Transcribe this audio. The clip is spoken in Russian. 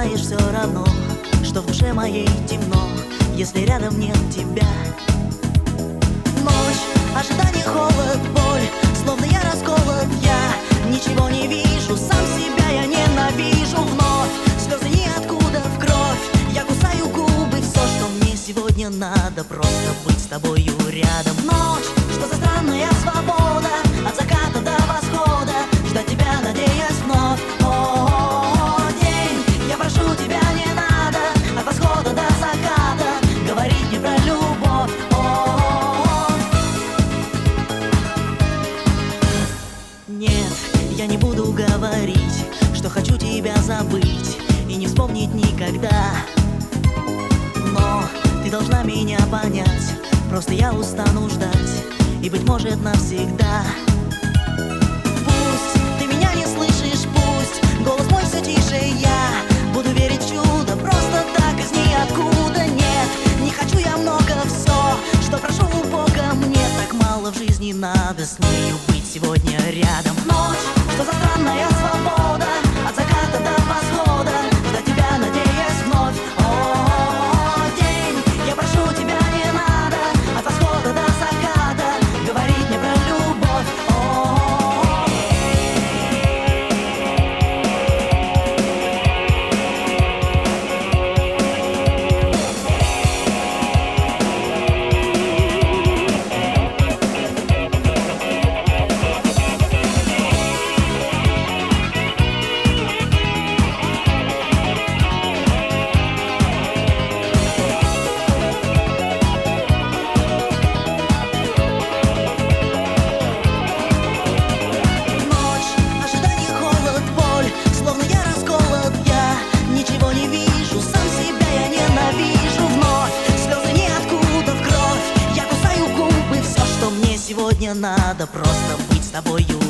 знаешь все равно, что в душе моей темно, если рядом нет тебя. Ночь, ожидание, холод, боль, словно я расколот, я ничего не вижу, сам себя я ненавижу. Вновь слезы ниоткуда в кровь, я кусаю губы, все, что мне сегодня надо, просто быть с тобою рядом. Ночь, что за странная свобода, от заката до восхода, ждать тебя, надеясь вновь. О, день, я прошу тебя, не надо, от восхода до заката говорить мне про любовь. Нет, я не буду говорить, что хочу тебя забыть и не вспомнить никогда. Но ты должна меня понять, просто я устану ждать, и, быть может, навсегда. Пусть ты меня не слышишь, пусть голос мой все тише, я буду верить в чудо, просто так из ниоткуда. Нет, не хочу я много, все, что прошу у Бога, мне так мало в жизни надо с нею быть сегодня рядом. Ночь, что за странная свобода, от заката до восхода, ждать тебя, надеясь вновь. О, день, я прошу тебя, не надо, от восхода до заката говорить мне про любовь. Сегодня надо просто быть с тобою